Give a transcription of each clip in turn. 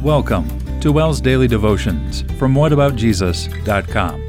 Welcome to WELS Daily Devotions from whataboutjesus.com.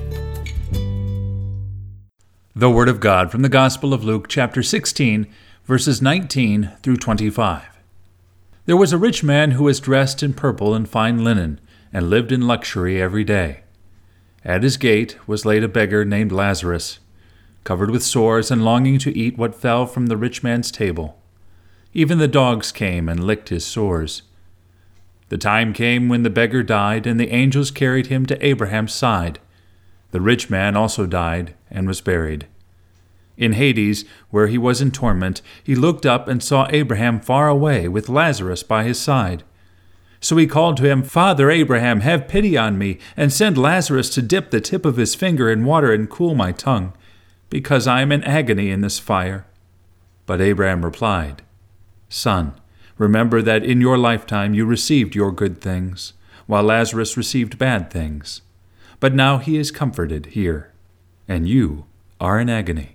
The Word of God from the Gospel of Luke, chapter 16, verses 19 through 25. There was a rich man who was dressed in purple and fine linen, and lived in luxury every day. At his gate was laid a beggar named Lazarus, covered with sores and longing to eat what fell from the rich man's table. Even the dogs came and licked his sores. The time came when the beggar died, and the angels carried him to Abraham's side. The rich man also died and was buried. In Hades, where he was in torment, he looked up and saw Abraham far away with Lazarus by his side. So he called to him, "Father Abraham, have pity on me, and send Lazarus to dip the tip of his finger in water and cool my tongue, because I am in agony in this fire." But Abraham replied, "Son, remember that in your lifetime you received your good things, while Lazarus received bad things. But now he is comforted here, and you are in agony."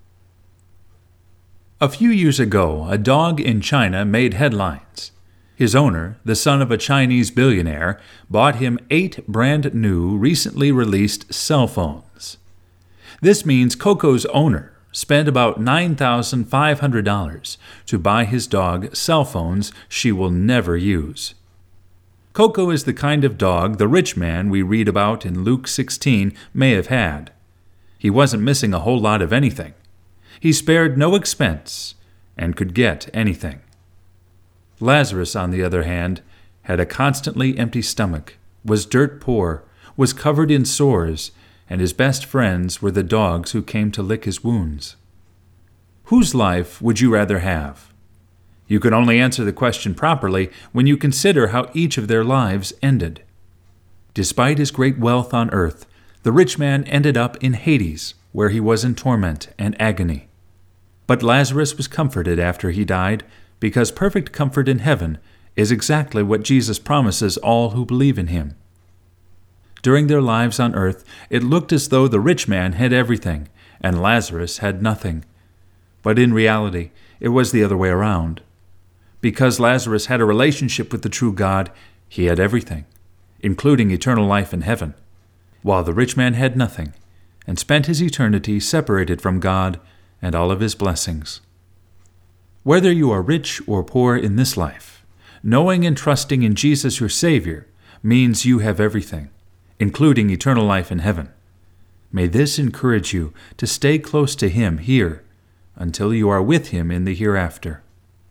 A few years ago, a dog in China made headlines. His owner, the son of a Chinese billionaire, bought him 8 brand new, recently released cell phones. This means Coco's owner spent about $9,500 to buy his dog cell phones she will never use. Coco is the kind of dog the rich man we read about in Luke 16 may have had. He wasn't missing a whole lot of anything. He spared no expense and could get anything. Lazarus, on the other hand, had a constantly empty stomach, was dirt poor, was covered in sores, and his best friends were the dogs who came to lick his wounds. Whose life would you rather have? You can only answer the question properly when you consider how each of their lives ended. Despite his great wealth on earth, the rich man ended up in Hades, where he was in torment and agony. But Lazarus was comforted after he died, because perfect comfort in heaven is exactly what Jesus promises all who believe in him. During their lives on earth, it looked as though the rich man had everything, and Lazarus had nothing. But in reality, it was the other way around. Because Lazarus had a relationship with the true God, he had everything, including eternal life in heaven, while the rich man had nothing, and spent his eternity separated from God and all of his blessings. Whether you are rich or poor in this life, knowing and trusting in Jesus your Savior means you have everything, including eternal life in heaven. May this encourage you to stay close to Him here until you are with Him in the hereafter.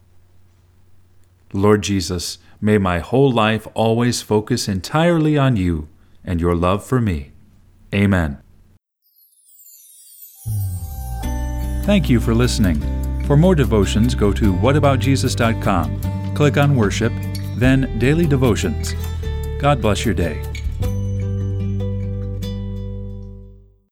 Lord Jesus, may my whole life always focus entirely on you and your love for me. Amen. Thank you for listening. For more devotions, go to whataboutjesus.com. Click on Worship, then Daily Devotions. God bless your day.